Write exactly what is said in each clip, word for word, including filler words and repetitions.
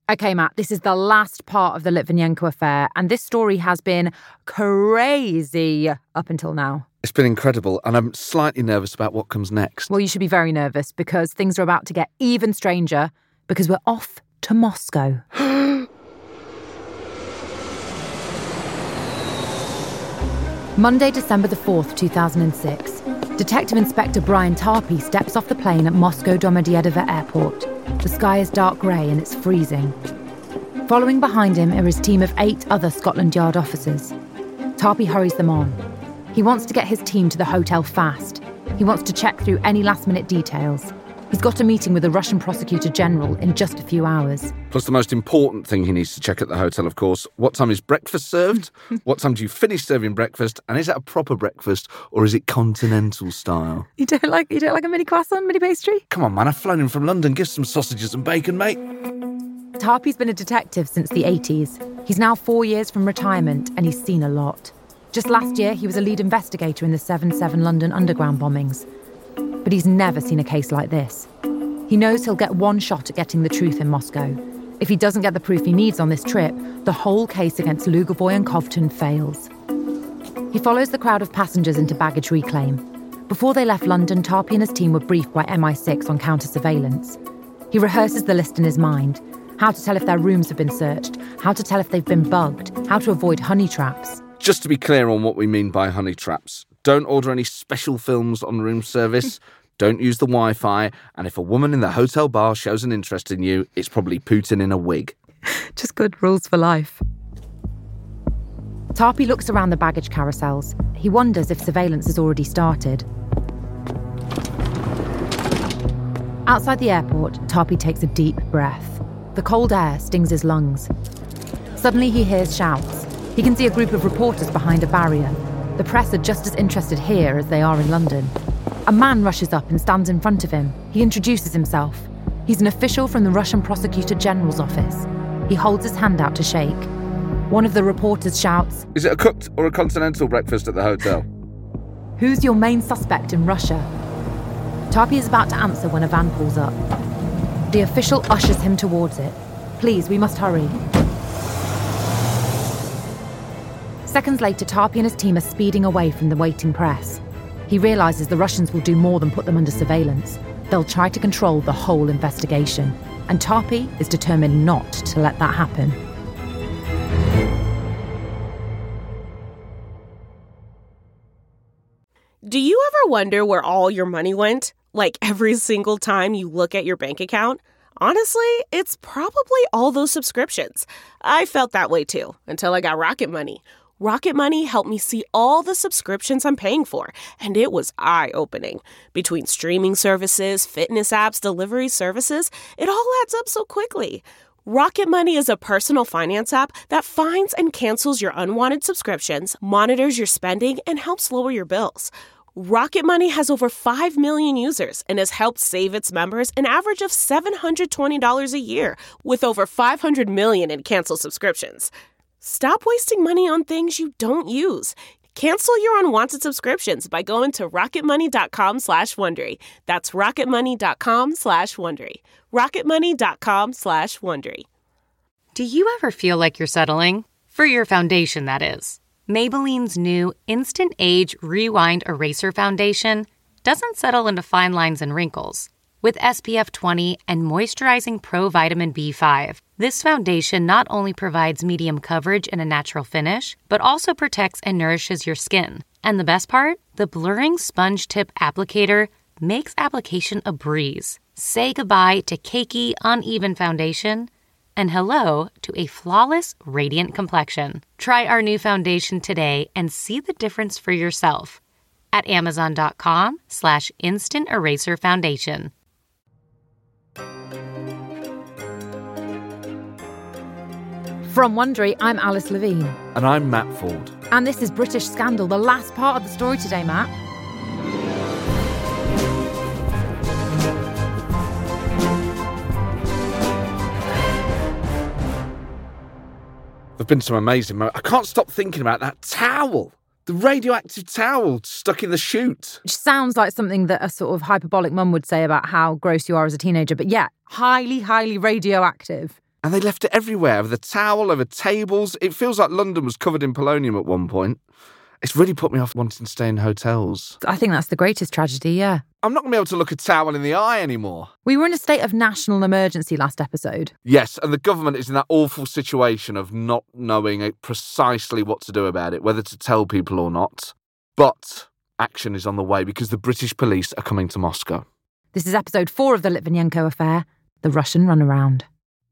Okay, Matt, this is the last part of the Litvinenko affair, and this story has been crazy up until now. It's been incredible, and I'm slightly nervous about what comes next. Well, you should be very nervous, because things are about to get even stranger, because we're off to Moscow. Monday, December the fourth, two thousand six. Detective Inspector Brian Tarpey steps off the plane at Moscow Domodedovo Airport. The sky is dark grey and it's freezing. Following behind him are his team of eight other Scotland Yard officers. Tarpey hurries them on. He wants to get his team to the hotel fast. He wants to check through any last-minute details. He's got a meeting with the Russian Prosecutor General in just a few hours. Plus the most important thing he needs to check at the hotel, of course. What time is breakfast served? What time do you finish serving breakfast? And is it a proper breakfast or is it continental style? You don't like you don't like a mini croissant, mini pastry? Come on, man, I've flown in from London. Give some sausages and bacon, mate. Tarpey's been a detective since the eighties. He's now four years from retirement and he's seen a lot. Just last year, he was a lead investigator in the seven seven London Underground bombings. But he's never seen a case like this. He knows he'll get one shot at getting the truth in Moscow. If he doesn't get the proof he needs on this trip, the whole case against Lugovoy and Kovtun fails. He follows the crowd of passengers into baggage reclaim. Before they left London, Tarpey and his team were briefed by M I six on counter-surveillance. He rehearses the list in his mind. How to tell if their rooms have been searched, how to tell if they've been bugged, how to avoid honey traps. Just to be clear on what we mean by honey traps, don't order any special films on room service, don't use the Wi-Fi, and if a woman in the hotel bar shows an interest in you, it's probably Putin in a wig. Just good rules for life. Tarpey looks around the baggage carousels. He wonders if surveillance has already started. Outside the airport, Tarpey takes a deep breath. The cold air stings his lungs. Suddenly he hears shouts. He can see a group of reporters behind a barrier. The press are just as interested here as they are in London. A man rushes up and stands in front of him. He introduces himself. He's an official from the Russian Prosecutor General's office. He holds his hand out to shake. One of the reporters shouts, "Is it a cooked or a continental breakfast at the hotel?" "Who's your main suspect in Russia?" Tarpey is about to answer when a van pulls up. The official ushers him towards it. "Please, we must hurry." Seconds later, Tarpey and his team are speeding away from the waiting press. He realises the Russians will do more than put them under surveillance. They'll try to control the whole investigation. And Tarpey is determined not to let that happen. Do you ever wonder where all your money went? Like every single time you look at your bank account? Honestly, it's probably all those subscriptions. I felt that way too, until I got Rocket Money. Rocket Money helped me see all the subscriptions I'm paying for, and it was eye-opening. Between streaming services, fitness apps, delivery services, it all adds up so quickly. Rocket Money is a personal finance app that finds and cancels your unwanted subscriptions, monitors your spending, and helps lower your bills. Rocket Money has over five million users and has helped save its members an average of seven hundred twenty dollars a year, with over five hundred million in canceled subscriptions. Stop wasting money on things you don't use. Cancel your unwanted subscriptions by going to rocketmoney.com slash Wondery. That's rocketmoney.com slash Wondery. rocketmoney.com slash Wondery. Do you ever feel like you're settling? For your foundation, that is. Maybelline's new Instant Age Rewind Eraser Foundation doesn't settle into fine lines and wrinkles. With S P F twenty and moisturizing Pro Vitamin B five, this foundation not only provides medium coverage and a natural finish, but also protects and nourishes your skin. And the best part? The blurring sponge tip applicator makes application a breeze. Say goodbye to cakey, uneven foundation and hello to a flawless, radiant complexion. Try our new foundation today and see the difference for yourself at amazon.com slash instant eraser foundation. From Wondery, I'm Alice Levine. And I'm Matt Ford. And this is British Scandal, the last part of the story today, Matt. There've been some amazing moments. I can't stop thinking about that towel. The radioactive towel stuck in the chute. Which sounds like something that a sort of hyperbolic mum would say about how gross you are as a teenager. But yeah, highly, highly radioactive. And they left it everywhere, over the towel, over tables. It feels like London was covered in polonium at one point. It's really put me off wanting to stay in hotels. I think that's the greatest tragedy, yeah. I'm not going to be able to look a towel in the eye anymore. We were in a state of national emergency last episode. Yes, and the government is in that awful situation of not knowing precisely what to do about it, whether to tell people or not. But action is on the way because the British police are coming to Moscow. This is episode four of the Litvinenko affair, the Russian runaround.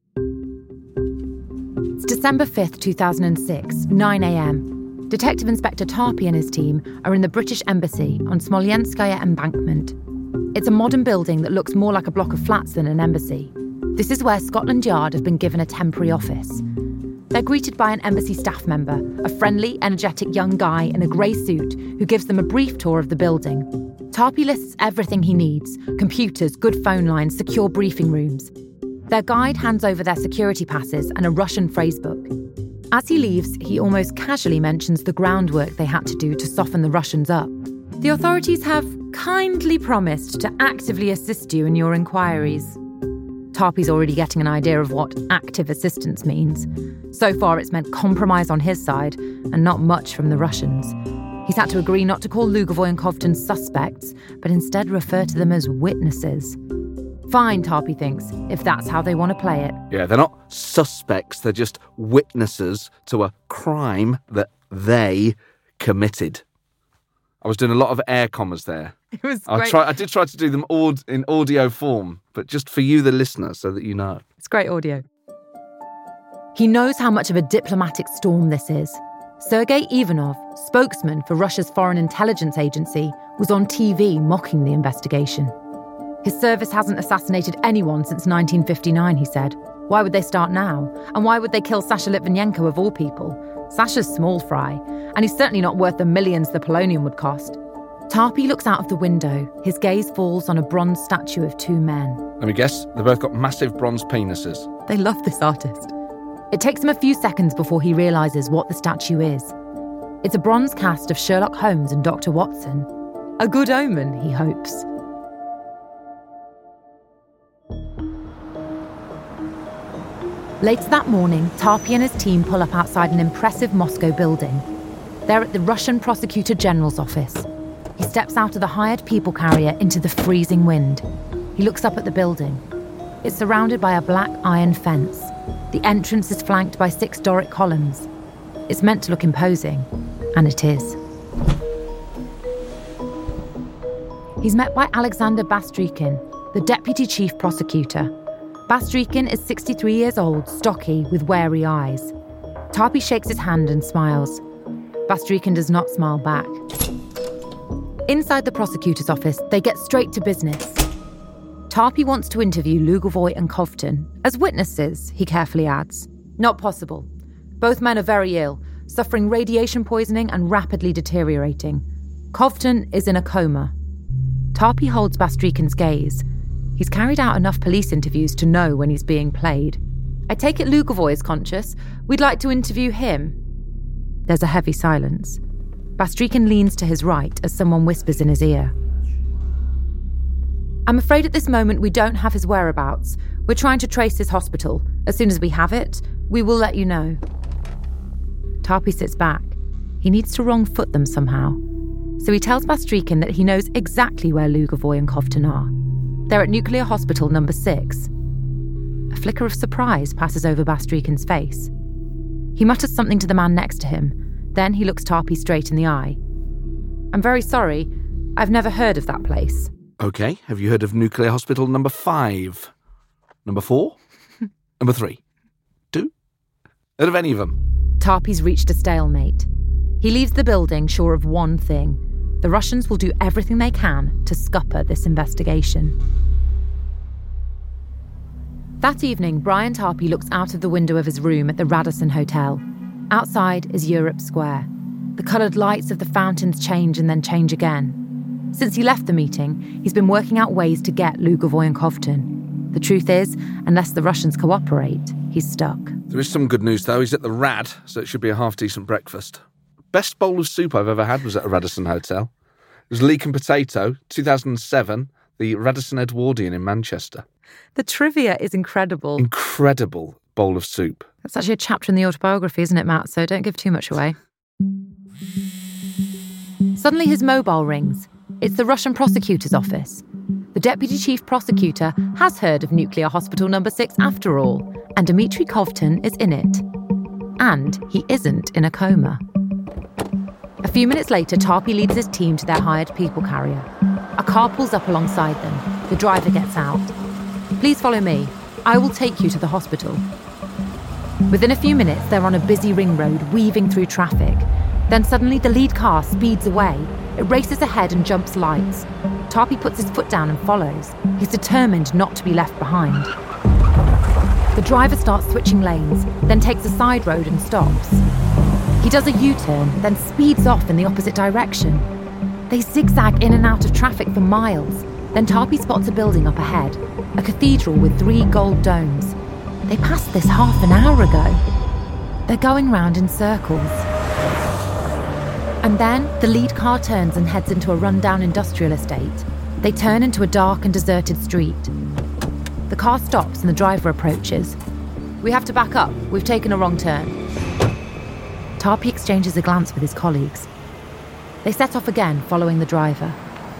It's December fifth, two thousand six, nine a.m. Detective Inspector Tarpey and his team are in the British Embassy on Smolenskaya Embankment. It's a modern building that looks more like a block of flats than an embassy. This is where Scotland Yard have been given a temporary office. They're greeted by an embassy staff member, a friendly, energetic young guy in a grey suit who gives them a brief tour of the building. Tarpey lists everything he needs: computers, good phone lines, secure briefing rooms. Their guide hands over their security passes and a Russian phrasebook. As he leaves, he almost casually mentions the groundwork they had to do to soften the Russians up. The authorities have kindly promised to actively assist you in your inquiries. Tarpey's already getting an idea of what active assistance means. So far, it's meant compromise on his side and not much from the Russians. He's had to agree not to call Lugovoy and Kovtun suspects, but instead refer to them as witnesses. Fine, Tarpey thinks, if that's how they want to play it. Yeah, they're not suspects, they're just witnesses to a crime that they committed. I was doing a lot of air commas there. It was I great. try, I did try to do them aud- in audio form, but just for you, the listener, so that you know. It's great audio. He knows how much of a diplomatic storm this is. Sergei Ivanov, spokesman for Russia's Foreign Intelligence Agency, was on T V mocking the investigation. His service hasn't assassinated anyone since nineteen fifty-nine, he said. Why would they start now? And why would they kill Sasha Litvinenko of all people? Sasha's small fry, and he's certainly not worth the millions the polonium would cost. Tarpey looks out of the window. His gaze falls on a bronze statue of two men. Let me guess, they both got massive bronze penises. They love this artist. It takes him a few seconds before he realises what the statue is. It's a bronze cast of Sherlock Holmes and Doctor Watson. A good omen, he hopes. Later that morning, Tarpey and his team pull up outside an impressive Moscow building. They're at the Russian Prosecutor General's office. He steps out of the hired people carrier into the freezing wind. He looks up at the building. It's surrounded by a black iron fence. The entrance is flanked by six Doric columns. It's meant to look imposing, and it is. He's met by Alexander Bastrykin, the deputy chief prosecutor. Bastrykin is sixty-three years old, stocky, with wary eyes. Tarpey shakes his hand and smiles. Bastrykin does not smile back. Inside the prosecutor's office, they get straight to business. Tarpey wants to interview Lugovoy and Kovtun. As witnesses, he carefully adds. Not possible. Both men are very ill, suffering radiation poisoning and rapidly deteriorating. Kovtun is in a coma. Tarpey holds Bastrykin's gaze. He's carried out enough police interviews to know when he's being played. I take it Lugovoy is conscious. We'd like to interview him. There's a heavy silence. Bastrykin leans to his right as someone whispers in his ear. I'm afraid at this moment we don't have his whereabouts. We're trying to trace his hospital. As soon as we have it, we will let you know. Tarpey sits back. He needs to wrong foot them somehow. So he tells Bastrykin that he knows exactly where Lugovoy and Kovtun are. They're at Nuclear Hospital number six. A flicker of surprise passes over Bastrykin's face. He mutters something to the man next to him. Then he looks Tarpey straight in the eye. I'm very sorry. I've never heard of that place. OK, have you heard of Nuclear Hospital number five? Number four? Number three? Two? Heard of any of them? Tarpey's reached a stalemate. He leaves the building sure of one thing. The Russians will do everything they can to scupper this investigation. That evening, Brian Tarpey looks out of the window of his room at the Radisson Hotel. Outside is Europe Square. The coloured lights of the fountains change and then change again. Since he left the meeting, he's been working out ways to get Lugovoy and Kovtun. The truth is, unless the Russians cooperate, he's stuck. There is some good news, though. He's at the Rad, so it should be a half-decent breakfast. Best bowl of soup I've ever had was at a Radisson Hotel. It was leek and potato, two thousand seven, the Radisson Edwardian in Manchester. The trivia is incredible. Incredible. bowl of soup. That's actually a chapter in the autobiography, isn't it, Matt? So don't give too much away. Suddenly his mobile rings. It's the Russian prosecutor's office. The deputy chief prosecutor has heard of nuclear hospital number six after all, and Dmitry Kovtun is in it. And he isn't in a coma. A few minutes later, Tarpey leads his team to their hired people carrier. A car pulls up alongside them. The driver gets out. Please follow me. I will take you to the hospital. Within a few minutes, they're on a busy ring road, weaving through traffic. Then suddenly the lead car speeds away. It races ahead and jumps lights. Tarpey puts his foot down and follows. He's determined not to be left behind. The driver starts switching lanes, then takes a side road and stops. He does a U-turn, then speeds off in the opposite direction. They zigzag in and out of traffic for miles. Then Tarpey spots a building up ahead, a cathedral with three gold domes. They passed this half an hour ago. They're going round in circles. And then the lead car turns and heads into a rundown industrial estate. They turn into a dark and deserted street. The car stops and the driver approaches. We have to back up. We've taken a wrong turn. Tarpey exchanges a glance with his colleagues. They set off again, following the driver.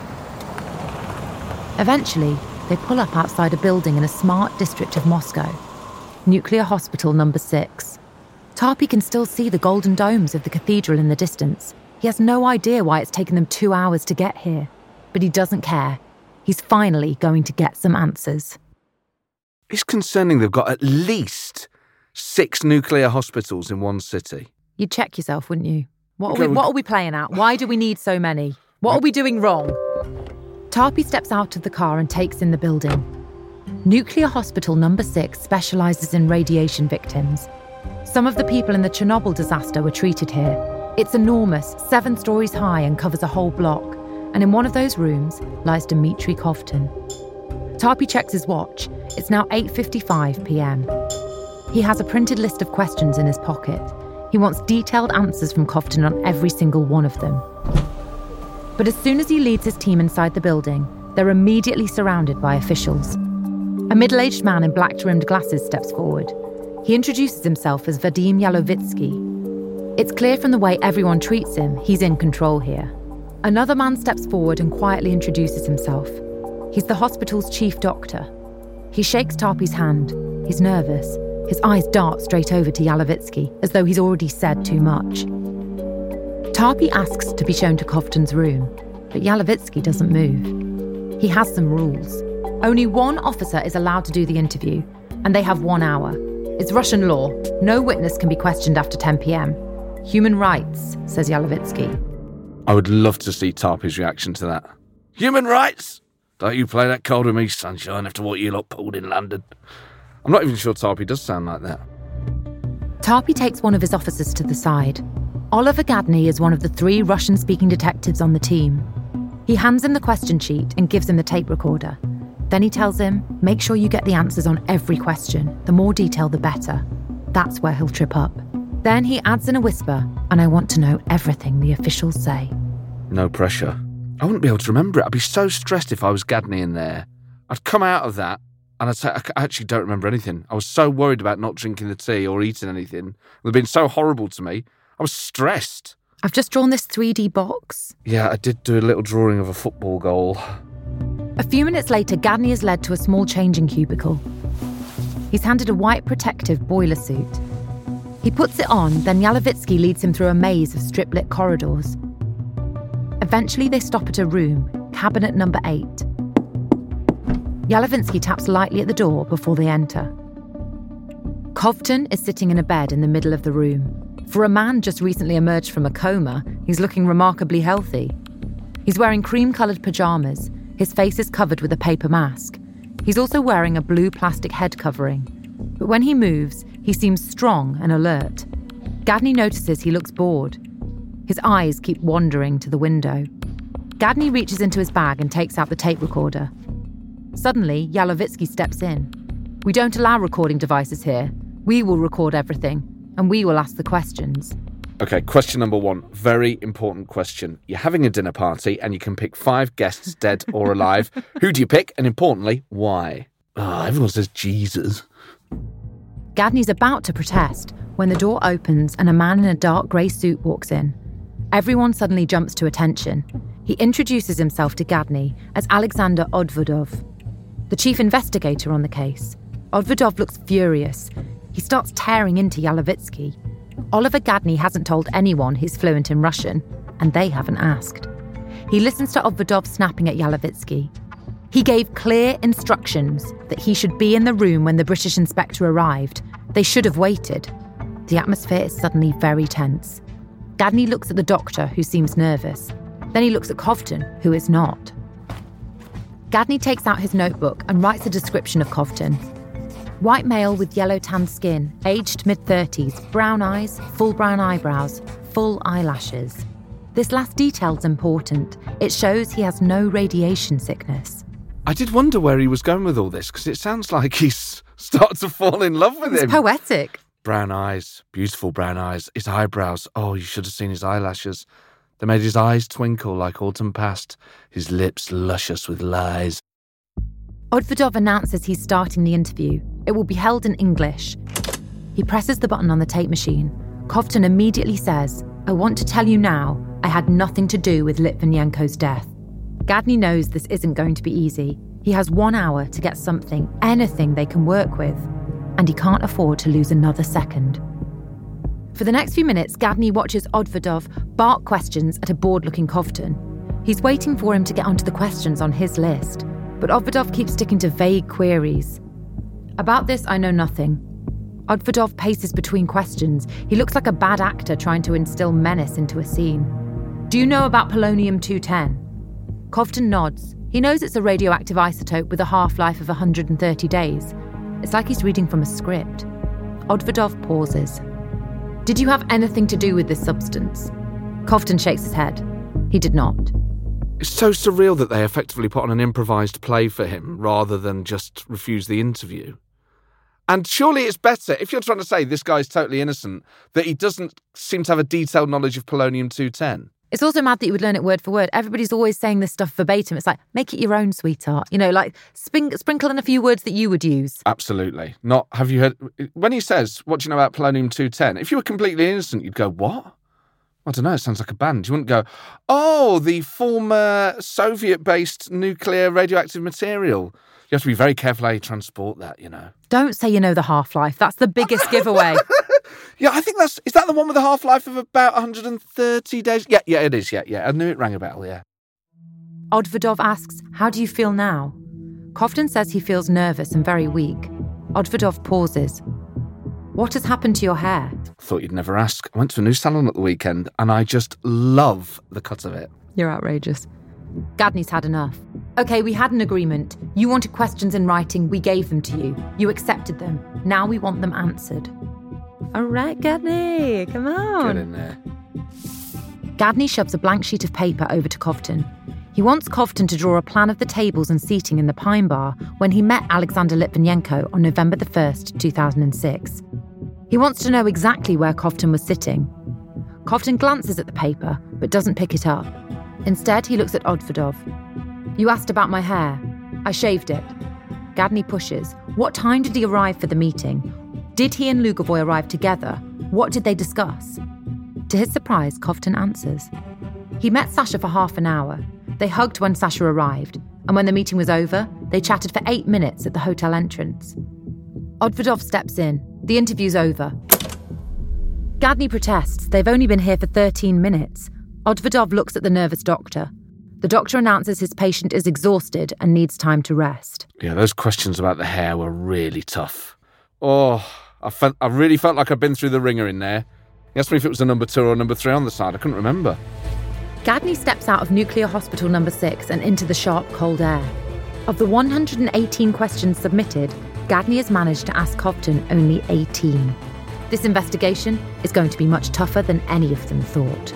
Eventually, they pull up outside a building in a smart district of Moscow. Nuclear Hospital number six. Tarpey can still see the golden domes of the cathedral in the distance. He has no idea why it's taken them two hours to get here. But he doesn't care. He's finally going to get some answers. It's concerning they've got at least six nuclear hospitals in one city. You'd check yourself, wouldn't you? What are, we, what are we playing at? Why do we need so many? What are we doing wrong? Tarpey steps out of the car and takes in the building. Nuclear Hospital number six specialises in radiation victims. Some of the people in the Chernobyl disaster were treated here. It's enormous, seven stories high and covers a whole block. And in one of those rooms lies Dmitry Kovtun. Tarpey checks his watch. It's now eight fifty-five p.m. He has a printed list of questions in his pocket. He wants detailed answers from Kovtun on every single one of them. But as soon as he leads his team inside the building, they're immediately surrounded by officials. A middle-aged man in black-rimmed glasses steps forward. He introduces himself as Vadim Yalovitsky. It's clear from the way everyone treats him, he's in control here. Another man steps forward and quietly introduces himself. He's the hospital's chief doctor. He shakes Tarpey's hand. He's nervous. His eyes dart straight over to Yalovitsky, as though he's already said too much. Tarpey asks to be shown to Kovtun's room, but Yalovitsky doesn't move. He has some rules. Only one officer is allowed to do the interview, and they have one hour. It's Russian law. No witness can be questioned after ten p.m. Human rights, says Yalovitsky. I would love to see Tarpey's reaction to that. Human rights? Don't you play that card with me, sunshine, after what you lot pulled in London. I'm not even sure Tarpey does sound like that. Tarpey takes one of his officers to the side. Oliver Gadny is one of the three Russian-speaking detectives on the team. He hands him the question sheet and gives him the tape recorder. Then he tells him, make sure you get the answers on every question. The more detail, the better. That's where he'll trip up. Then he adds in a whisper, and I want to know everything the officials say. No pressure. I wouldn't be able to remember it. I'd be so stressed if I was Gadny in there. I'd come out of that, and I'd say, I actually don't remember anything. I was so worried about not drinking the tea or eating anything. They'd been so horrible to me. I was stressed. I've just drawn this three D box. Yeah, I did do a little drawing of a football goal. A few minutes later, Gadny is led to a small changing cubicle. He's handed a white protective boiler suit. He puts it on, then Yalovitsky leads him through a maze of strip-lit corridors. Eventually, they stop at a room, cabinet number eight. Yalovitsky taps lightly at the door before they enter. Kovtun is sitting in a bed in the middle of the room. For a man just recently emerged from a coma, he's looking remarkably healthy. He's wearing cream-coloured pyjamas. His face is covered with a paper mask. He's also wearing a blue plastic head covering. But when he moves, he seems strong and alert. Gadny notices he looks bored. His eyes keep wandering to the window. Gadny reaches into his bag and takes out the tape recorder. Suddenly, Yalovitsky steps in. We don't allow recording devices here. We will record everything, and we will ask the questions. Okay, question number one. Very important question. You're having a dinner party and you can pick five guests, dead or alive. Who do you pick? And importantly, why? Oh, everyone says Jesus. Gadney's about to protest when the door opens and a man in a dark grey suit walks in. Everyone suddenly jumps to attention. He introduces himself to Gadney as Alexander Odvodov, the chief investigator on the case. Odvodov looks furious. He starts tearing into Yalovitsky. Oliver Gadney hasn't told anyone he's fluent in Russian, and they haven't asked. He listens to Odvodov snapping at Yalovitsky. He gave clear instructions that he should be in the room when the British inspector arrived. They should have waited. The atmosphere is suddenly very tense. Gadney looks at the doctor, who seems nervous. Then he looks at Kovtun, who is not. Gadney takes out his notebook and writes a description of Kovtun. White male with yellow-tanned skin, aged mid-thirties, brown eyes, full brown eyebrows, full eyelashes. This last detail's important. It shows he has no radiation sickness. I did wonder where he was going with all this, because it sounds like he's started to fall in love with It's him. poetic. Brown eyes, beautiful brown eyes. His eyebrows, oh, you should have seen his eyelashes. They made his eyes twinkle like autumn past, his lips luscious with lies. Odvodov announces he's starting the interview. It will be held in English. He presses the button on the tape machine. Kovtun immediately says, "I want to tell you now, I had nothing to do with Litvinenko's death." Gadney knows this isn't going to be easy. He has one hour to get something, anything they can work with, and he can't afford to lose another second. For the next few minutes, Gadney watches Odvodov bark questions at a bored-looking Kovtun. He's waiting for him to get onto the questions on his list, but Odvodov keeps sticking to vague queries. About this, I know nothing. Odvodov paces between questions. He looks like a bad actor trying to instill menace into a scene. Do you know about polonium two ten? Kovtun nods. He knows it's a radioactive isotope with a half-life of one hundred thirty days. It's like he's reading from a script. Odvodov pauses. Did you have anything to do with this substance? Kovtun shakes his head. He did not. It's so surreal that they effectively put on an improvised play for him rather than just refuse the interview. And surely it's better, if you're trying to say this guy's totally innocent, that he doesn't seem to have a detailed knowledge of polonium two ten. It's also mad that you would learn it word for word. Everybody's always saying this stuff verbatim. It's like, make it your own, sweetheart. You know, like spring, sprinkle in a few words that you would use. Absolutely. Not, have you heard, when he says, what do you know about polonium two ten? If you were completely innocent, you'd go, what? I don't know, it sounds like a band. You wouldn't go, oh, the former Soviet-based nuclear radioactive material. You have to be very careful how you transport that, you know. Don't say you know the half-life. That's the biggest giveaway. Yeah, I think that's... Is that the one with a half-life of about one hundred thirty days? Yeah, yeah, it is, yeah, yeah. I knew it rang a bell, yeah. Odvodov asks, how do you feel now? Kovtun says he feels nervous and very weak. Odvodov pauses. What has happened to your hair? Thought you'd never ask. I went to a new salon at the weekend, and I just love the cut of it. You're outrageous. Gadney's had enough. Okay, we had an agreement. You wanted questions in writing, we gave them to you. You accepted them. Now we want them answered. All right, Gadney, come on. Get in there. Gadney shoves a blank sheet of paper over to Kovtun. He wants Kovtun to draw a plan of the tables and seating in the Pine Bar when he met Alexander Litvinenko on November the first, two thousand six. He wants to know exactly where Kovtun was sitting. Kovtun glances at the paper, but doesn't pick it up. Instead, he looks at Odvodov. You asked about my hair. I shaved it. Gadney pushes. What time did he arrive for the meeting? Did he and Lugovoy arrive together? What did they discuss? To his surprise, Kovtun answers. He met Sasha for half an hour. They hugged when Sasha arrived, and when the meeting was over, they chatted for eight minutes at the hotel entrance. Odvodov steps in. The interview's over. Gadney protests. They've only been here for thirteen minutes. Odvodov looks at the nervous doctor. The doctor announces his patient is exhausted and needs time to rest. Yeah, those questions about the hair were really tough. Oh, I felt I really felt like I'd been through the ringer in there. He asked me if it was a number two or a number three on the side. I couldn't remember. Gadney steps out of Nuclear Hospital number six and into the sharp, cold air. Of the one hundred eighteen questions submitted, Gadney has managed to ask Kovtun only eighteen. This investigation is going to be much tougher than any of them thought.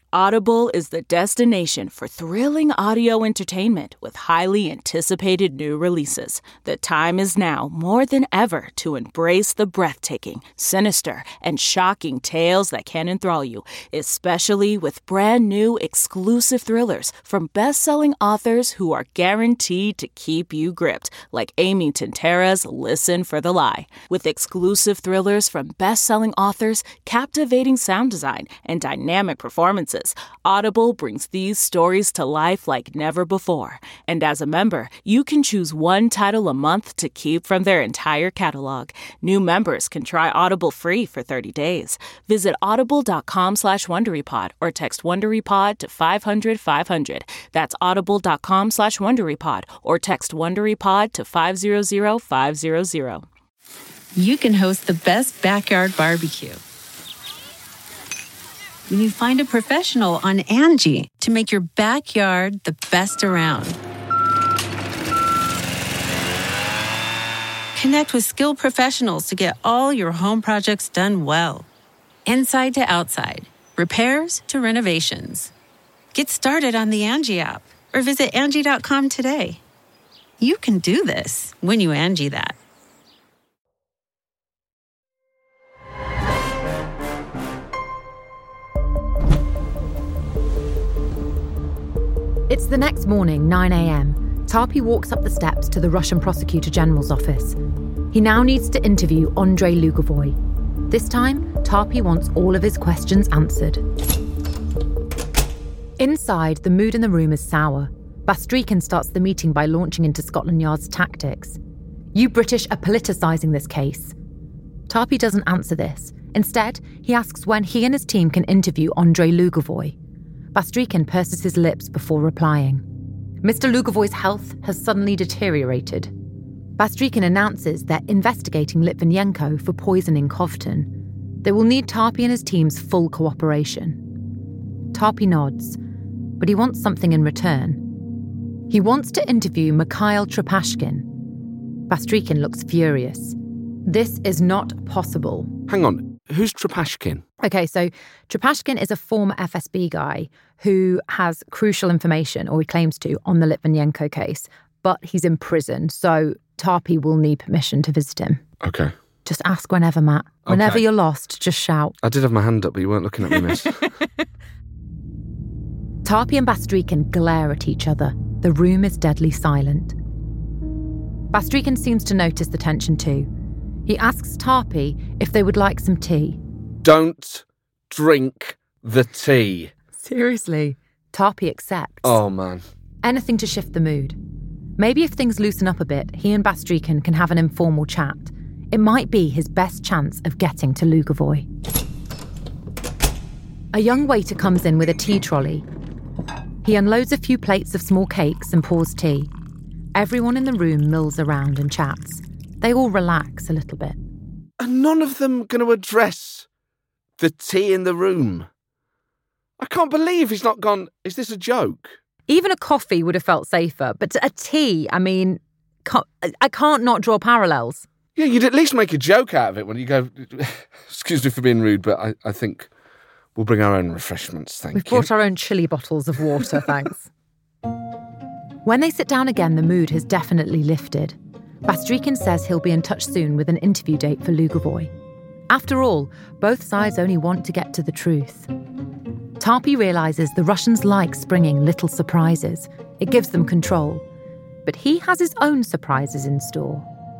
Audible is the destination for thrilling audio entertainment with highly anticipated new releases. The time is now more than ever to embrace the breathtaking, sinister, and shocking tales that can enthrall you, especially with brand new exclusive thrillers from best-selling authors who are guaranteed to keep you gripped, like Amy Tintera's Listen for the Lie. With exclusive thrillers from best-selling authors, captivating sound design, and dynamic performances, Audible brings these stories to life like never before. And as a member, you can choose one title a month to keep from their entire catalog. New members can try Audible free for thirty days. Visit audible.com slash WonderyPod or text WonderyPod to five hundred five hundred. That's audible.com slash WonderyPod or text WonderyPod to five hundred five hundred. You can host the best backyard barbecue when you find a professional on Angie to make your backyard the best around. Connect with skilled professionals to get all your home projects done well. Inside to outside, repairs to renovations. Get started on the Angie app or visit Angie dot com today. You can do this when you Angie that. It's the next morning, nine a.m. Tarpey walks up the steps to the Russian Prosecutor General's office. He now needs to interview Andrei Lugovoy. This time, Tarpey wants all of his questions answered. Inside, the mood in the room is sour. Bastrikin starts the meeting by launching into Scotland Yard's tactics. You British are politicising this case. Tarpey doesn't answer this. Instead, he asks when he and his team can interview Andrei Lugovoy. Bastrikin purses his lips before replying. Mister Lugovoy's health has suddenly deteriorated. Bastrikin announces they're investigating Litvinenko for poisoning Kovtun. They will need Tarpey and his team's full cooperation. Tarpey nods, but he wants something in return. He wants to interview Mikhail Trepashkin. Bastrikin looks furious. This is not possible. Hang on, who's Trepashkin? Okay, so Trepashkin is a former F S B guy who has crucial information, or he claims to, on the Litvinenko case, but he's in prison, so Tarpey will need permission to visit him. Okay. Just ask whenever, Matt. Whenever okay. You're lost, just shout. I did have my hand up, but you weren't looking at me, miss. Tarpey and Bastrikin glare at each other. The room is deadly silent. Bastrikin seems to notice the tension too. He asks Tarpey if they would like some tea. Don't drink the tea. Seriously. Tarpey accepts. Oh, man. Anything to shift the mood. Maybe if things loosen up a bit, he and Bastrikin can have an informal chat. It might be his best chance of getting to Lugovoy. A young waiter comes in with a tea trolley. He unloads a few plates of small cakes and pours tea. Everyone in the room mills around and chats. They all relax a little bit. Are none of them going to address the tea in the room? I can't believe he's not gone, is this a joke? Even a coffee would have felt safer, but a tea, I mean, I can't not draw parallels. Yeah, you'd at least make a joke out of it when you go, excuse me for being rude, but I, I think we'll bring our own refreshments, thank We've you. We've brought our own chilli bottles of water, thanks. When they sit down again, the mood has definitely lifted. Bastrikin says he'll be in touch soon with an interview date for Lugovoy. After all, both sides only want to get to the truth. Tarpey realises the Russians like springing little surprises. It gives them control. But he has his own surprises in store.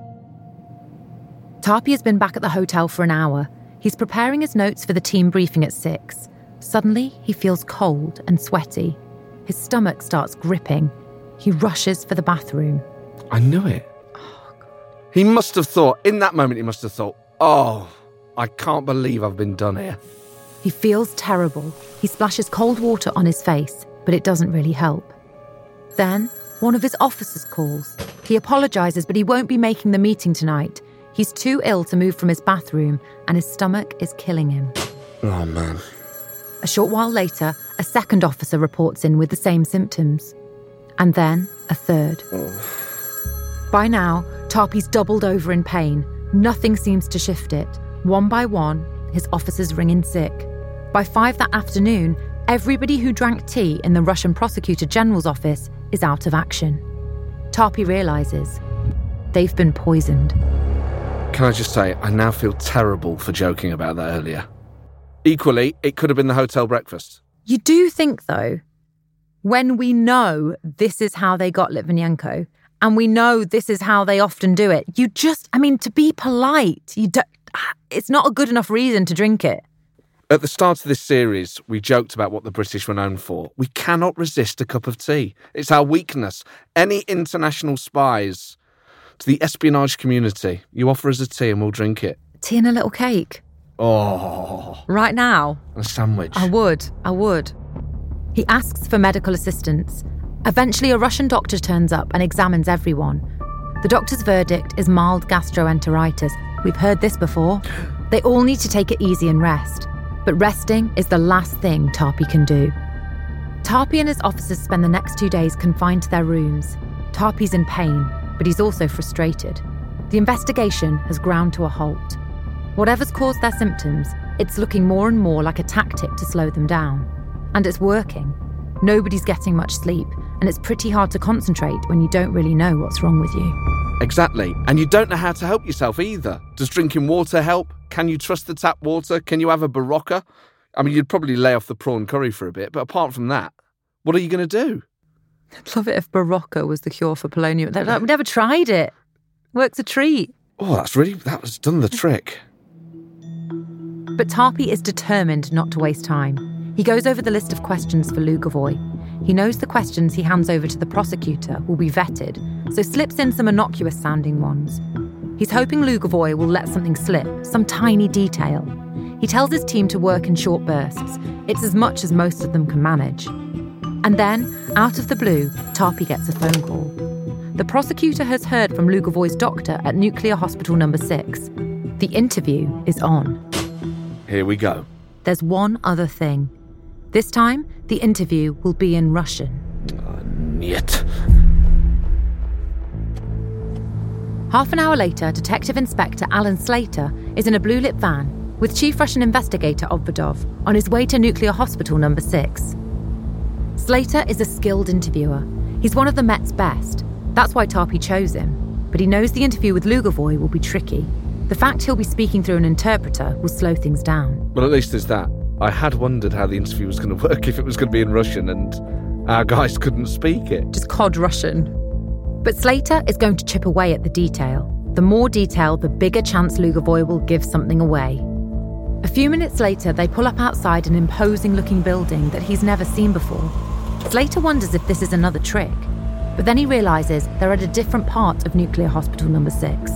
Tarpey has been back at the hotel for an hour. He's preparing his notes for the team briefing at six. Suddenly, he feels cold and sweaty. His stomach starts gripping. He rushes for the bathroom. I knew it. Oh, God. He must have thought, in that moment, he must have thought, oh, I can't believe I've been done here. He feels terrible. He splashes cold water on his face, but it doesn't really help. Then, one of his officers calls. He apologises, but he won't be making the meeting tonight. He's too ill to move from his bathroom, and his stomach is killing him. Oh, man. A short while later, a second officer reports in with the same symptoms. And then, a third. Oh. By now, Tarpey's doubled over in pain. Nothing seems to shift it. One by one, his officers ring in sick. By five that afternoon, Everybody who drank tea in the Russian Prosecutor General's office is out of action. Tarpey realises they've been poisoned. Can I just say, I now feel terrible for joking about that earlier. Equally, it could have been the hotel breakfast. You do think, though, when we know this is how they got Litvinenko, and we know this is how they often do it, you just, I mean, to be polite, you don't, it's not a good enough reason to drink it. At the start of this series, we joked about what the British were known for. We cannot resist a cup of tea. It's our weakness. Any international spies to the espionage community, you offer us a tea and we'll drink it. Tea and a little cake. Oh. Right now? A sandwich. I would, I would. He asks for medical assistance. Eventually, a Russian doctor turns up and examines everyone. The doctor's verdict is mild gastroenteritis. We've heard this before. They all need to take it easy and rest. But resting is the last thing Tarpey can do. Tarpey and his officers spend the next two days confined to their rooms. Tarpey's in pain, but he's also frustrated. The investigation has ground to a halt. Whatever's caused their symptoms, it's looking more and more like a tactic to slow them down. And it's working. Nobody's getting much sleep, and it's pretty hard to concentrate when you don't really know what's wrong with you. Exactly. And you don't know how to help yourself either. Does drinking water help? Can you trust the tap water? Can you have a Barocca? I mean, you'd probably lay off the prawn curry for a bit, but apart from that, what are you going to do? I'd love it if Barocca was the cure for polonium. We've never tried it. Works a treat. Oh, that's really, that was done the trick. But Tarpey is determined not to waste time. He goes over the list of questions for Lugovoy. He knows the questions he hands over to the prosecutor will be vetted, so slips in some innocuous-sounding ones. He's hoping Lugovoy will let something slip, some tiny detail. He tells his team to work in short bursts. It's as much as most of them can manage. And then, out of the blue, Tarpey gets a phone call. The prosecutor has heard from Lugovoy's doctor at Nuclear Hospital number six. The interview is on. Here we go. There's one other thing. This time, the interview will be in Russian. Uh, niet. Half an hour later, Detective Inspector Alan Slater is in a blue-lit van with Chief Russian Investigator Obvodov on his way to Nuclear Hospital number six. Slater is a skilled interviewer. He's one of the Met's best. That's why Tarpey chose him. But he knows the interview with Lugovoy will be tricky. The fact he'll be speaking through an interpreter will slow things down. Well, at least there's that. I had wondered how the interview was going to work if it was going to be in Russian and our guys couldn't speak it. Just cod Russian. But Slater is going to chip away at the detail. The more detail, the bigger chance Lugovoy will give something away. A few minutes later, they pull up outside an imposing-looking building that he's never seen before. Slater wonders if this is another trick, but then he realises they're at a different part of Nuclear Hospital number six.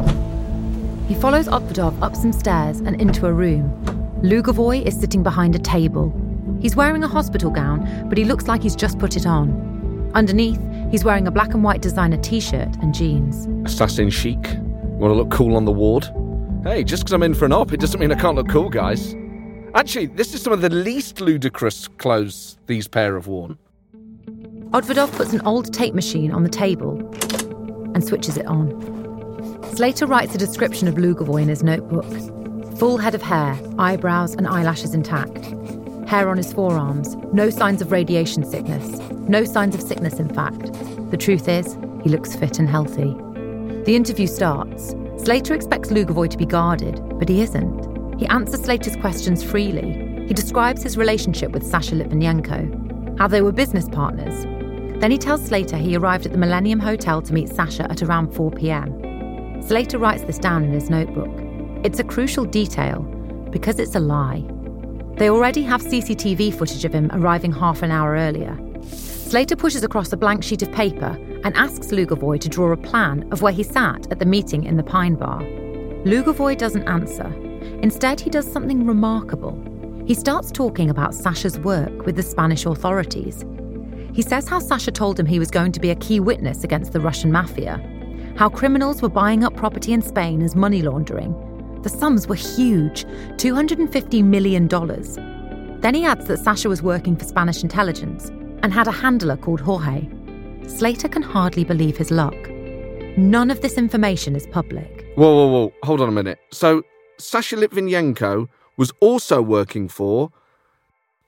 He follows Obvodov up some stairs and into a room. Lugovoy is sitting behind a table. He's wearing a hospital gown, but he looks like he's just put it on. Underneath, he's wearing a black and white designer t-shirt and jeans. Assassin chic. Want to look cool on the ward? Hey, just because I'm in for an op, it doesn't mean I can't look cool, guys. Actually, this is some of the least ludicrous clothes these pair have worn. Obvodov puts an old tape machine on the table and switches it on. Slater writes a description of Lugovoy in his notebook. Full head of hair, eyebrows and eyelashes intact. Hair on his forearms, no signs of radiation sickness. No signs of sickness, in fact. The truth is, he looks fit and healthy. The interview starts. Slater expects Lugovoy to be guarded, but he isn't. He answers Slater's questions freely. He describes his relationship with Sasha Litvinenko, how they were business partners. Then he tells Slater he arrived at the Millennium Hotel to meet Sasha at around four p.m. Slater writes this down in his notebook. It's a crucial detail, because it's a lie. They already have C C T V footage of him arriving half an hour earlier. Slater pushes across a blank sheet of paper and asks Lugovoy to draw a plan of where he sat at the meeting in the Pine Bar. Lugovoy doesn't answer. Instead, he does something remarkable. He starts talking about Sasha's work with the Spanish authorities. He says how Sasha told him he was going to be a key witness against the Russian mafia, how criminals were buying up property in Spain as money laundering. The sums were huge, two hundred fifty million dollars. Then he adds that Sasha was working for Spanish intelligence and had a handler called Jorge. Slater can hardly believe his luck. None of this information is public. Whoa, whoa, whoa, hold on a minute. So, Sasha Litvinenko was also working for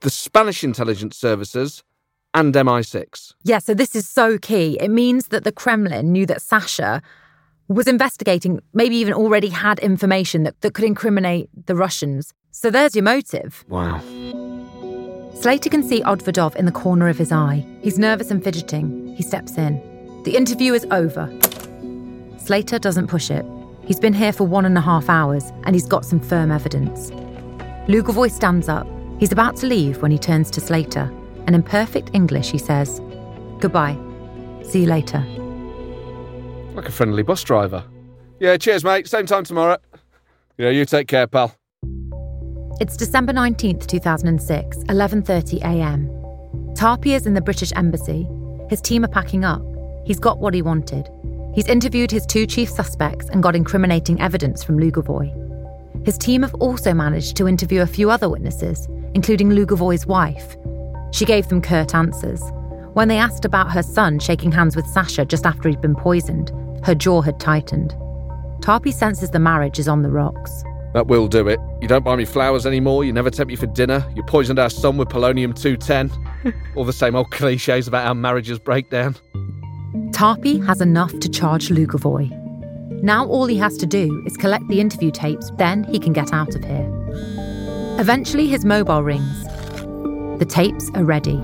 the Spanish intelligence services, and M I six. Yeah, so this is so key. It means that the Kremlin knew that Sasha was investigating, maybe even already had information that, that could incriminate the Russians. So there's your motive. Wow. Slater can see Odvodov in the corner of his eye. He's nervous and fidgeting. He steps in. The interview is over. Slater doesn't push it. He's been here for one and a half hours, and he's got some firm evidence. Lugovoy stands up. He's about to leave when he turns to Slater, and in perfect English he says, "Goodbye. See you later." Like a friendly bus driver. Yeah, cheers, mate. Same time tomorrow. Yeah, you take care, pal. It's December nineteenth, two thousand six, eleven thirty a.m. Tarpey is in the British Embassy. His team are packing up. He's got what he wanted. He's interviewed his two chief suspects and got incriminating evidence from Lugovoy. His team have also managed to interview a few other witnesses, including Lugovoy's wife. She gave them curt answers. When they asked about her son shaking hands with Sasha just after he'd been poisoned, her jaw had tightened. Tarpey senses the marriage is on the rocks. That will do it. You don't buy me flowers anymore, you never tempt me for dinner, you poisoned our son with polonium two ten. All the same old clichés about how marriages break down. Tarpey has enough to charge Lugovoy. Now all he has to do is collect the interview tapes, then he can get out of here. Eventually his mobile rings. The tapes are ready.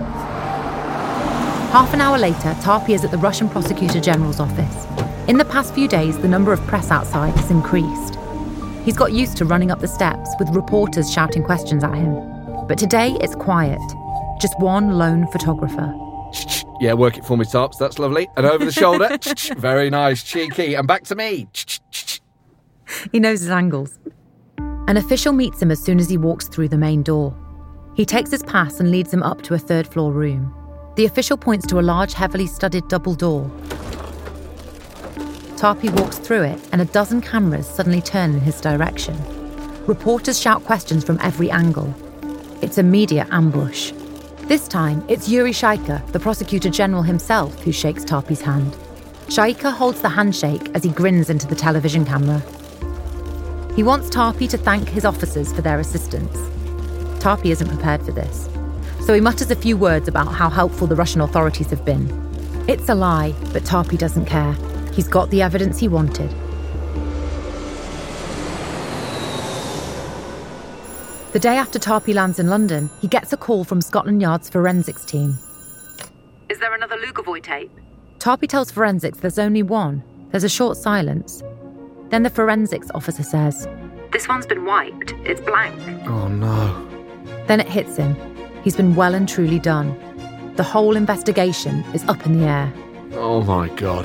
Half an hour later, Tarpey is at the Russian Prosecutor General's office. In the past few days, the number of press outside has increased. He's got used to running up the steps with reporters shouting questions at him. But today it's quiet. Just one lone photographer. Yeah, work it for me, Tarps. That's lovely. And over the shoulder. Very nice, cheeky. And back to me. He knows his angles. An official meets him as soon as he walks through the main door. He takes his pass and leads him up to a third-floor room. The official points to a large, heavily studded double door. Tarpey walks through it, and a dozen cameras suddenly turn in his direction. Reporters shout questions from every angle. It's a media ambush. This time, it's Yuri Shaika, the Prosecutor General himself, who shakes Tarpey's hand. Shaika holds the handshake as he grins into the television camera. He wants Tarpey to thank his officers for their assistance. Tarpey isn't prepared for this, so he mutters a few words about how helpful the Russian authorities have been. It's a lie, but Tarpey doesn't care. He's got the evidence he wanted. The day after Tarpey lands in London, he gets a call from Scotland Yard's forensics team. Is there another Lugovoy tape? Tarpey tells forensics there's only one. There's a short silence. Then the forensics officer says, This one's been wiped. It's blank. Oh, no. Then it hits him. He's been well and truly done. The whole investigation is up in the air. Oh, my God.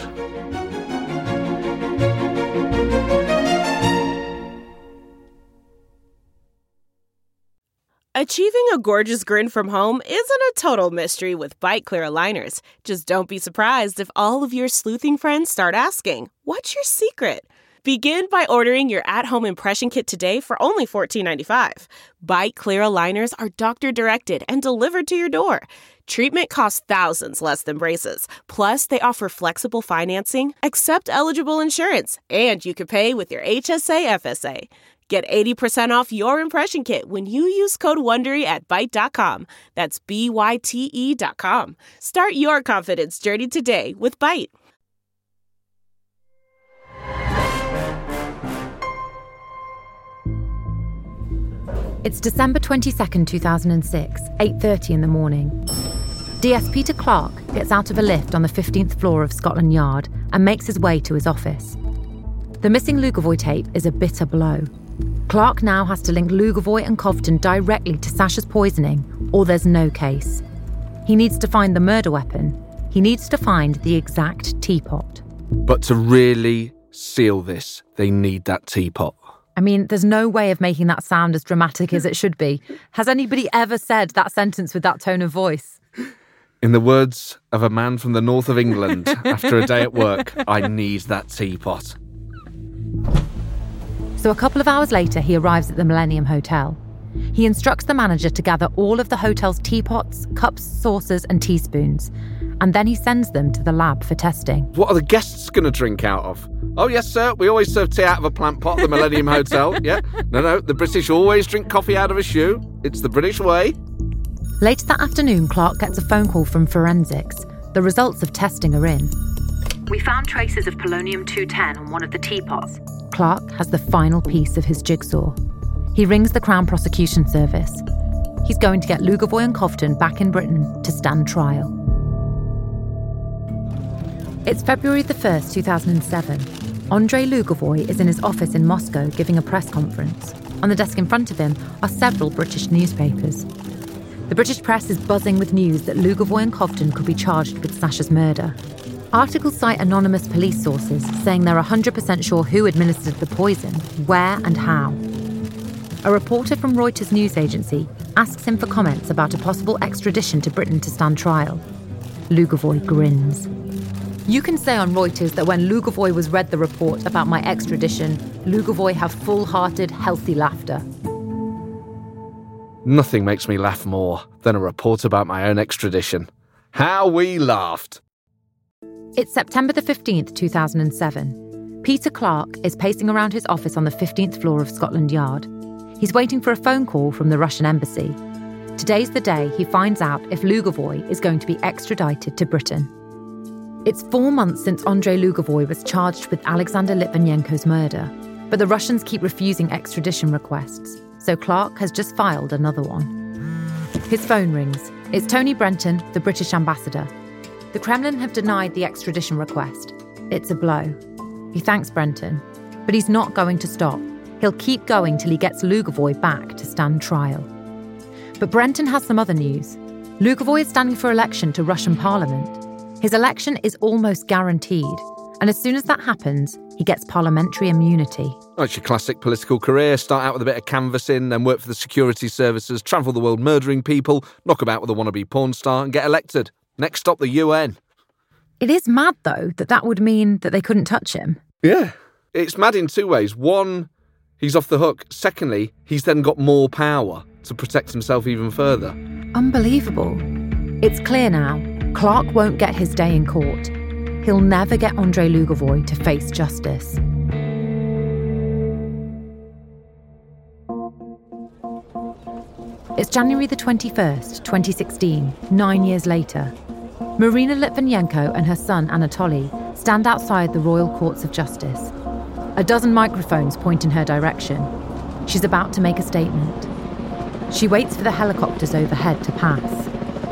Achieving a gorgeous grin from home isn't a total mystery with Byte Clear aligners. Just don't be surprised if all of your sleuthing friends start asking, what's your secret? Begin by ordering your at-home impression kit today for only fourteen ninety-five. Byte Clear aligners are doctor-directed and delivered to your door. Treatment costs thousands less than braces. Plus, they offer flexible financing, accept eligible insurance, and you can pay with your H S A F S A. Get eighty percent off your impression kit when you use code WONDERY at byte dot com. That's B Y T E dot com. Start your confidence journey today with Byte. It's December twenty-second, two thousand six, eight thirty in the morning. D S Peter Clark gets out of a lift on the fifteenth floor of Scotland Yard and makes his way to his office. The missing Lugovoy tape is a bitter blow. Clark now has to link Lugovoy and Covton directly to Sasha's poisoning, or there's no case. He needs to find the murder weapon. He needs to find the exact teapot. But to really seal this, they need that teapot. I mean, there's no way of making that sound as dramatic as it should be. Has anybody ever said that sentence with that tone of voice? In the words of a man from the north of England, after a day at work, I need that teapot. So a couple of hours later, he arrives at the Millennium Hotel. He instructs the manager to gather all of the hotel's teapots, cups, saucers and teaspoons, and then he sends them to the lab for testing. What are the guests going to drink out of? Oh, yes, sir, we always serve tea out of a plant pot at the Millennium Hotel. Yeah, no, no, the British always drink coffee out of a shoe. It's the British way. Later that afternoon, Clark gets a phone call from forensics. The results of testing are in. We found traces of polonium two ten on one of the teapots. Clark has the final piece of his jigsaw. He rings the Crown Prosecution Service. He's going to get Lugovoy and Kovtun back in Britain to stand trial. It's February the first, two thousand seven. Andrei Lugovoy is in his office in Moscow giving a press conference. On the desk in front of him are several British newspapers. The British press is buzzing with news that Lugovoy and Kovtun could be charged with Sasha's murder. Articles cite anonymous police sources saying they're one hundred percent sure who administered the poison, where and how. A reporter from Reuters news agency asks him for comments about a possible extradition to Britain to stand trial. Lugovoy grins. You can say on Reuters that when Lugovoy was read the report about my extradition, Lugovoy have full-hearted, healthy laughter. Nothing makes me laugh more than a report about my own extradition. How we laughed! It's September the fifteenth, two thousand seven. Peter Clark is pacing around his office on the fifteenth floor of Scotland Yard. He's waiting for a phone call from the Russian embassy. Today's the day he finds out if Lugovoy is going to be extradited to Britain. It's four months since Andrei Lugovoy was charged with Alexander Litvinenko's murder, but the Russians keep refusing extradition requests, so Clark has just filed another one. His phone rings. It's Tony Brenton, the British ambassador. The Kremlin have denied the extradition request. It's a blow. He thanks Brenton, but he's not going to stop. He'll keep going till he gets Lugovoy back to stand trial. But Brenton has some other news. Lugovoy is standing for election to Russian parliament. His election is almost guaranteed, and as soon as that happens, he gets parliamentary immunity. Oh, it's your classic political career. Start out with a bit of canvassing, then work for the security services, travel the world murdering people, knock about with a wannabe porn star and get elected. Next stop, the U N. It is mad, though, that that would mean that they couldn't touch him. Yeah. It's mad in two ways. One, he's off the hook. Secondly, he's then got more power to protect himself even further. Unbelievable. It's clear now. Clark won't get his day in court. He'll never get Andrei Lugovoy to face justice. It's January the twenty-first, twenty sixteen, nine years later. Marina Litvinenko and her son Anatoly stand outside the Royal Courts of Justice. A dozen microphones point in her direction. She's about to make a statement. She waits for the helicopters overhead to pass.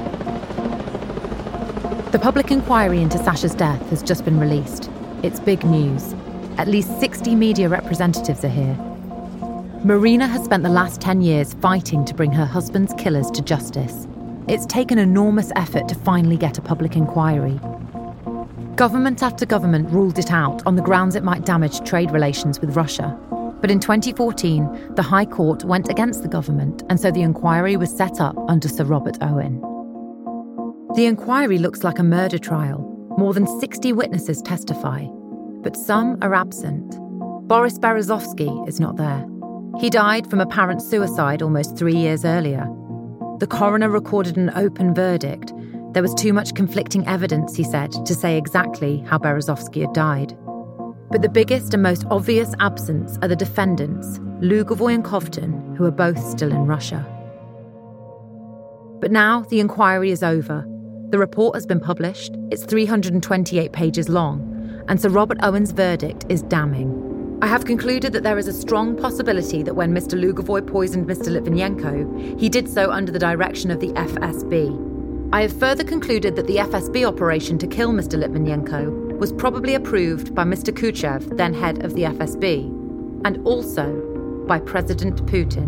The public inquiry into Sasha's death has just been released. It's big news. At least sixty media representatives are here. Marina has spent the last ten years fighting to bring her husband's killers to justice. It's taken enormous effort to finally get a public inquiry. Government after government ruled it out on the grounds it might damage trade relations with Russia. But in twenty fourteen, the High Court went against the government, and so the inquiry was set up under Sir Robert Owen. The inquiry looks like a murder trial. More than sixty witnesses testify, but some are absent. Boris Berezovsky is not there. He died from apparent suicide almost three years earlier. The coroner recorded an open verdict. There was too much conflicting evidence, he said, to say exactly how Berezovsky had died. But the biggest and most obvious absence are the defendants, Lugovoy and Kovtun, who are both still in Russia. But now the inquiry is over. The report has been published, it's three hundred twenty-eight pages long, and Sir Robert Owen's verdict is damning. I have concluded that there is a strong possibility that when Mister Lugovoy poisoned Mister Litvinenko, he did so under the direction of the F S B. I have further concluded that the F S B operation to kill Mister Litvinenko was probably approved by Mister Khrushchev, then head of the F S B, and also by President Putin.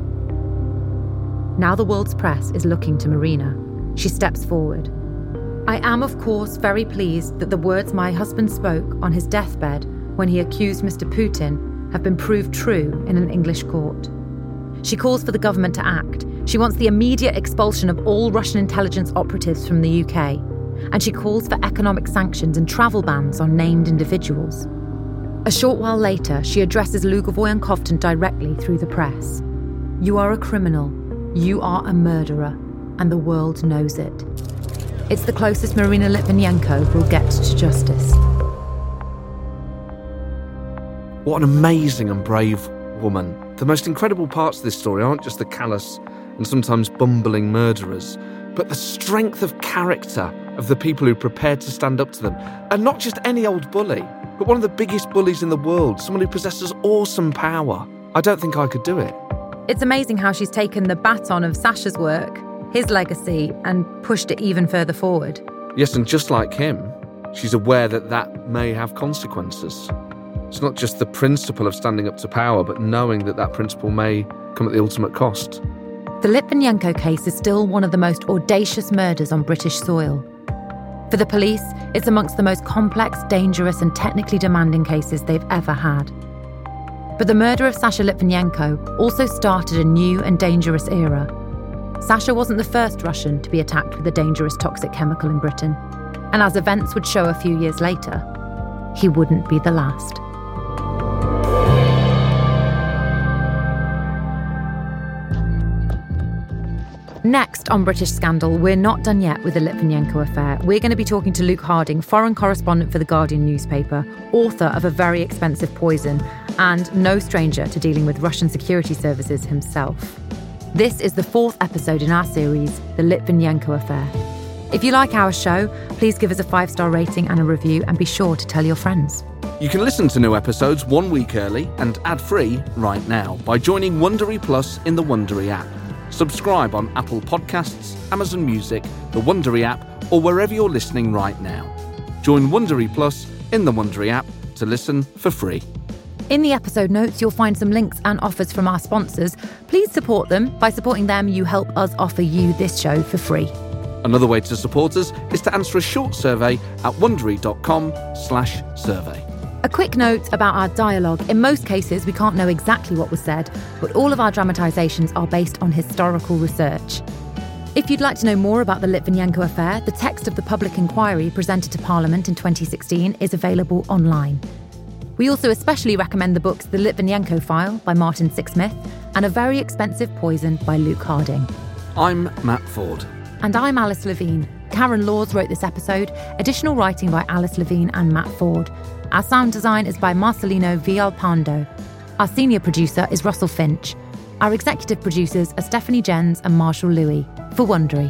Now the world's press is looking to Marina. She steps forward. I am, of course, very pleased that the words my husband spoke on his deathbed when he accused Mister Putin have been proved true in an English court. She calls for the government to act. She wants the immediate expulsion of all Russian intelligence operatives from the U K. And she calls for economic sanctions and travel bans on named individuals. A short while later, she addresses Lugovoy and Kovtun directly through the press. You are a criminal. You are a murderer. And the world knows it. It's the closest Marina Litvinenko will get to justice. What an amazing and brave woman. The most incredible parts of this story aren't just the callous and sometimes bumbling murderers, but the strength of character of the people who prepared to stand up to them. And not just any old bully, but one of the biggest bullies in the world, someone who possesses awesome power. I don't think I could do it. It's amazing how she's taken the baton of Sasha's work, his legacy, and pushed it even further forward. Yes, and just like him, she's aware that that may have consequences. It's not just the principle of standing up to power, but knowing that that principle may come at the ultimate cost. The Litvinenko case is still one of the most audacious murders on British soil. For the police, it's amongst the most complex, dangerous and technically demanding cases they've ever had. But the murder of Sasha Litvinenko also started a new and dangerous era. Sasha wasn't the first Russian to be attacked with a dangerous toxic chemical in Britain, and as events would show a few years later, he wouldn't be the last. Next on British Scandal, we're not done yet with the Litvinenko affair. We're going to be talking to Luke Harding, foreign correspondent for The Guardian newspaper, author of A Very Expensive Poison, and no stranger to dealing with Russian security services himself. This is the fourth episode in our series, The Litvinenko Affair. If you like our show, please give us a five-star rating and a review, and be sure to tell your friends. You can listen to new episodes one week early and ad-free right now by joining Wondery Plus in the Wondery app. Subscribe on Apple Podcasts, Amazon Music, the Wondery app, or wherever you're listening right now. Join Wondery Plus in the Wondery app to listen for free. In the episode notes, you'll find some links and offers from our sponsors. Please support them. By supporting them, you help us offer you this show for free. Another way to support us is to answer a short survey at wondery.com slash survey. A quick note about our dialogue. In most cases, we can't know exactly what was said, but all of our dramatisations are based on historical research. If you'd like to know more about the Litvinenko affair, the text of the public inquiry presented to Parliament in twenty sixteen is available online. We also especially recommend the books The Litvinenko File by Martin Sixsmith and A Very Expensive Poison by Luke Harding. I'm Matt Ford. And I'm Alice Levine. Karen Laws wrote this episode, additional writing by Alice Levine and Matt Ford. Our sound design is by Marcelino Villalpando. Our senior producer is Russell Finch. Our executive producers are Stephanie Jens and Marshall Louis for Wondery.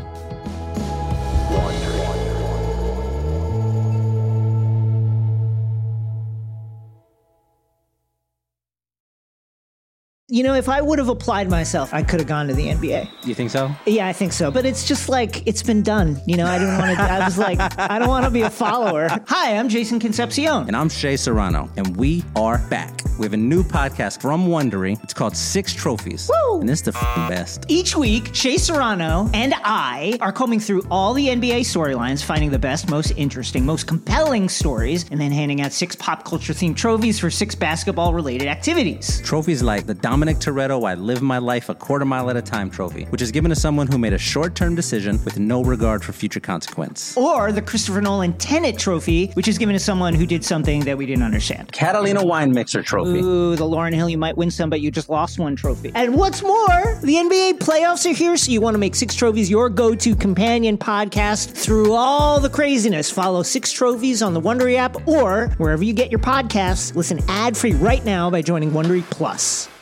You know, if I would have applied myself, I could have gone to the N B A. You think so? Yeah, I think so. But it's just like, it's been done. You know, I didn't want to, I was like, I don't want to be a follower. Hi, I'm Jason Concepcion. And I'm Shea Serrano. And we are back. We have a new podcast from Wondery. It's called Six Trophies. Woo! And it's the f***ing best. Each week, Shea Serrano and I are combing through all the N B A storylines, finding the best, most interesting, most compelling stories, and then handing out six pop culture-themed trophies for six basketball-related activities. Trophies like the Dominic Toretto I Live My Life a Quarter Mile at a Time trophy, which is given to someone who made a short-term decision with no regard for future consequence. Or the Christopher Nolan Tenet trophy, which is given to someone who did something that we didn't understand. Catalina Wine Mixer trophy. Ooh, the Lauryn Hill You Might Win Some, But You Just Lost One trophy. And what's more, the N B A playoffs are here, so you want to make Six Trophies your go-to companion podcast through all the craziness. Follow Six Trophies on the Wondery app or wherever you get your podcasts. Listen ad-free right now by joining Wondery Plus.